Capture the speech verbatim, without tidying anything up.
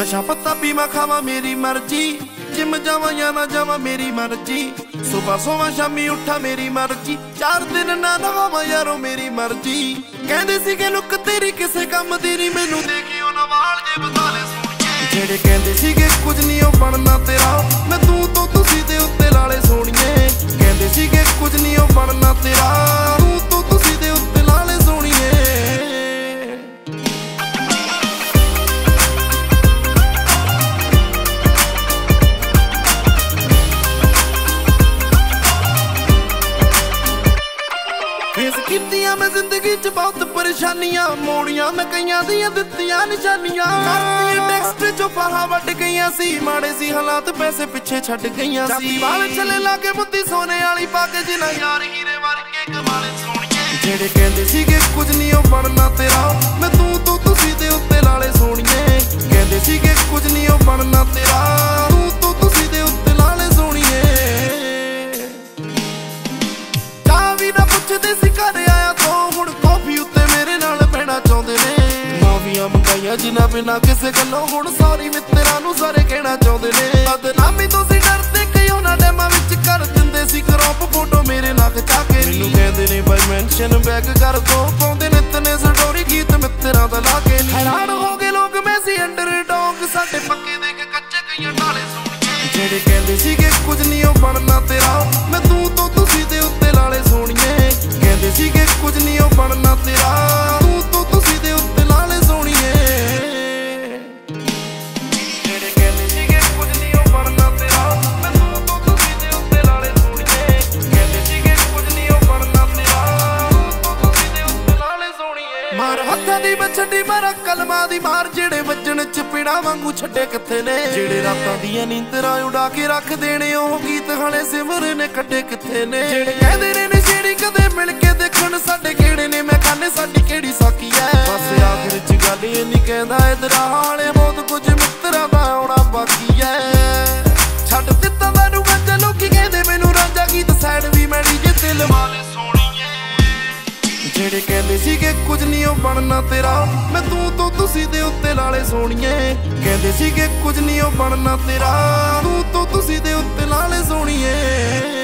नशा पत्ता पीवा खावा मेरी मर्जी, जिम जावा या ना जावा मेरी मर्जी, सुबह सोवा शामी उठा मेरी मर्जी, चार दिन ना नहावा यारो मेरी मर्जी। कहंदे सीगे लुक तेरी किसे काम दी नी, मैनू देखियो ना वाल जे बता ले सोहणिए। जेड़े कहंदे सीगे कुछ नहीं ओ बनना तेरा, मैं तू तो तुसी दे उत्ते लाले सोहणिए। कहंदे सीगे कुछ नहीं ओ बनना तेरा, तू तो तुसी दे उत्ते लाले सोहणिए। फेस कीतियां मैं जिंदगी च बहुत परेशानियां, मोड़ियां मैं कईयां दियां दित्तियां निशानियां। टेक्स्ट चो फाहा वट गईयां सी, माड़े सी हालात पैसे पिछे छड्ड गईयां सी। वाल चले लाके मुद्दी सोने वाली पाके, जिन्हां यार हीरे वर्गे कमाले सोहणिए। जेड़े कहंदे सीगे कुछ नहीं ओ बनना तेरा, मैं तू तो तुसी दे उत्ते लाले सोहणिए। कहंदे सीगे कुछ नहीं ओ बनना तेरा, तू तो तुसी दे उत्ते लाले सोहणिए। चाह भी ना पुछदे सी घर आया तो, हुण कॉफी उत्ते मेरे नाल बहना चाहुंदे ने। माफिया मंगाइया जिन्हां बिना किसे गल्लों, हुण सॉरी मित्तरां नूं सारे कहना चाहुंदे ने। बदनामी तो सी डरदे कई उन्हां डैमां विच कर दिंदे सी क्रॉप फोटो मेरे नाल खचा के। मैनूं कहंदे ने बाई मैंशन बैक कर दो, पाउंदे नित ने स्टोरी गीत मित्तरां दा ला के। हैरान हो गए लोग मैं सी अंडरडॉग, साडे पक्के देख कच्चे कईयां ढाले सोहणिए। जेड़े कहंदे सीगे कुछ नहीं ओ बनना तेरा, मैं तू तो तुसी दे उत्ते लाले सोहणिए। कहंदे सीगे कुछ नहीं ओ बनना तेरा, तू तो तुसी दे उत्ते लाले सोहणिए। जेड़े कहंदे सीगे कुछ नहीं ओ बनना तेरा, मैं तू तो तुसी दे उत्ते लाले सोहणिए। कहंदे सीगे कुछ नहीं ओ बनना तेरा, तू तो तुसी दे उत्ते लाले सोहणिए। मार हत्थां दी बछड़ी मारा कलमां दी मार, जेड़े वजण चपेड़ा वांगू छड्डे किथे ने। जेड़े रातां दीयां नींदरां उड़ा के रख देने, ओह गीत हाले सिमर ने कड्डे किथे ने। जेड़े कहंदे ने नशेड़ी कदे मिल के देखण साडे किहड़े ने, मैं खाने साडी किहड़ी साकी ऐ। बस आखिर च गल एह नहीं कहंदा इधर हाले, बहुत कुछ मित्तरां दा आउणा बाकी ऐ। छड्ड दित्ता मैनू गंजा, लोकी कहंदे मैनू रांझा, गीत सैड भी मैं डीजे ते लवा ले सोहणिए। जेड़े कहंदे सीगे कुछ नहीं ओ बनना तेरा, मैं तू तो तुसी दे उत्ते लाले सोहणिए। कहंदे सीगे कुछ नहीं ओ बनना तेरा, तू तो तुसी दे उत्ते लाले सोहणिए।